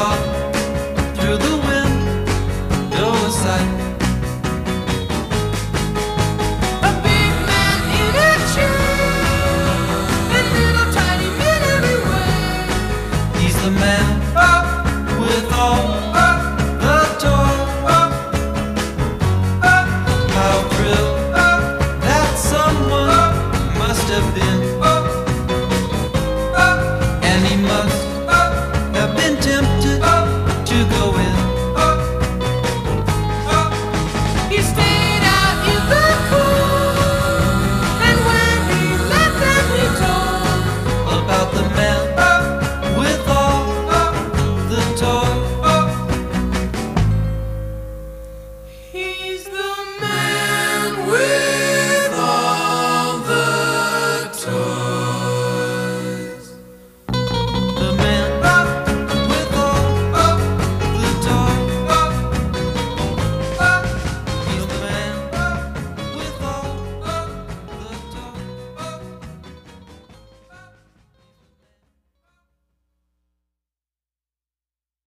saw through the window sight. A big man in a chair, a little tiny man everywhere. He's the man with all